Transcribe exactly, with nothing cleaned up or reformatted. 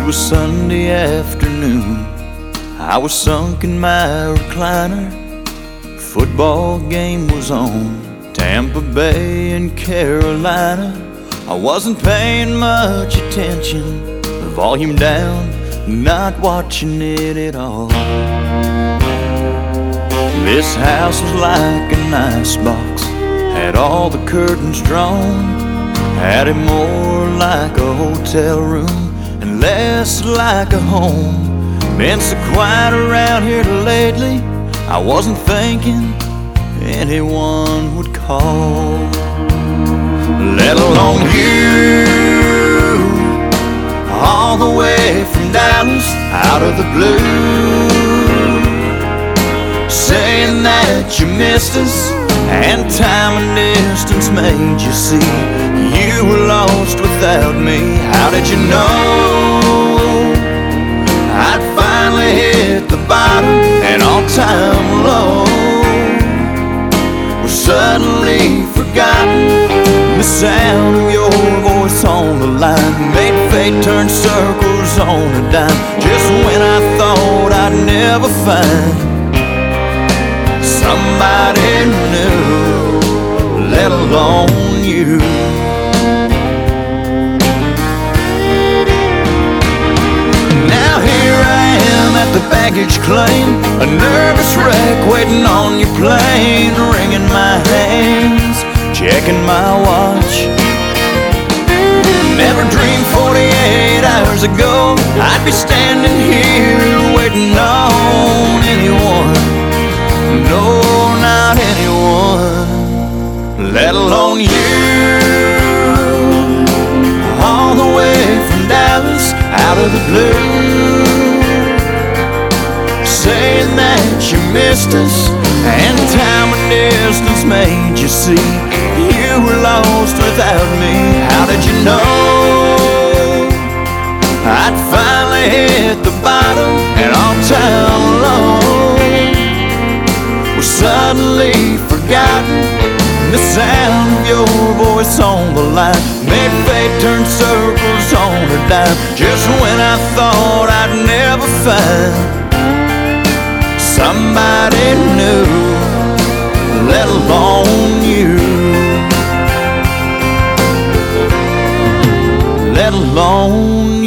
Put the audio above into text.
was Sunday afternoon. I was sunk in my recliner. Football game was on, Tampa Bay and Carolina. I wasn't paying much attention, the volume down, not watching it at all. This house was like an icebox, had all the curtains drawn, had it more like a hotel room and less like a home. Been so quiet around here lately, I wasn't thinking anyone would call, let alone you, all the way from Dallas, out of the blue, saying that you missed us, and time and distance made you see you were lost without me. How did you know I'd finally hit the bottom, an all-time low? Was suddenly forgotten, the sound of your voice on the line made fate turn circles on a dime. Just when I thought I'd never find somebody new, let alone you. Now here I am at the baggage claim, a nervous wreck waiting on your plane, wringing my hands, checking my watch. Never dreamed forty-eight hours ago I'd be standing here waiting on anyone. No, not anyone, let alone you, all the way from Dallas, out of the blue, saying that you missed us, and time and distance made you see you were lost without me. How did you know I'd finally hit the bottom, an all-time low? Was suddenly forgotten, the sound of your voice on the line made fate turn circles on a dime. Just when I thought I'd never find somebody new, let alone you, let alone you.